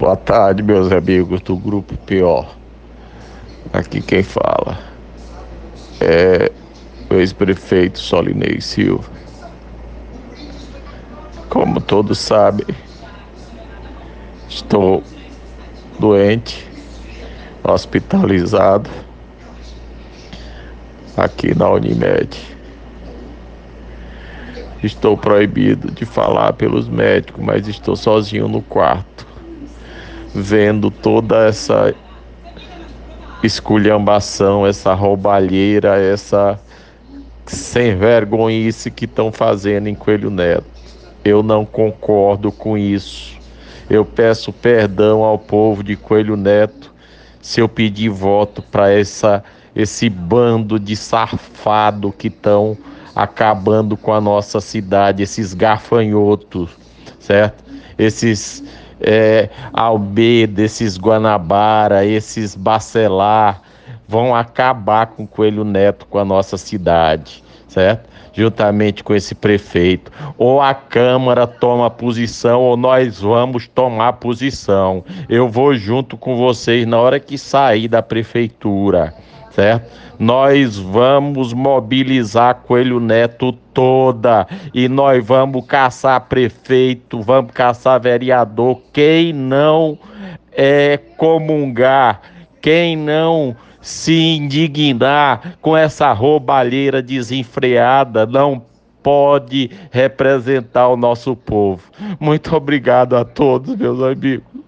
Boa tarde, meus amigos do Grupo Pior. Aqui quem fala é o ex-prefeito Solinei Silva. Como todos sabem, estou doente, hospitalizado aqui na Unimed. Estou proibido de falar pelos médicos, mas estou sozinho no quarto, vendo toda essa esculhambação, essa roubalheira, essa sem vergonhice que estão fazendo em Coelho Neto. Eu não concordo com isso. Eu peço perdão ao povo de Coelho Neto se eu pedir voto para esse bando de safado que estão acabando com a nossa cidade, esses gafanhotos, certo? Esses Almeida, esses Guanabara, esses Bacelar, vão acabar com Coelho Neto, com a nossa cidade, certo? Juntamente com esse prefeito. Ou a Câmara toma posição, ou nós vamos tomar posição. Eu vou junto com vocês na hora que sair da prefeitura, certo? Nós vamos mobilizar Coelho Neto toda e nós vamos caçar prefeito, vamos caçar vereador. Quem não comungar, quem não se indignar com essa roubalheira desenfreada, não pode representar o nosso povo. Muito obrigado a todos, meus amigos.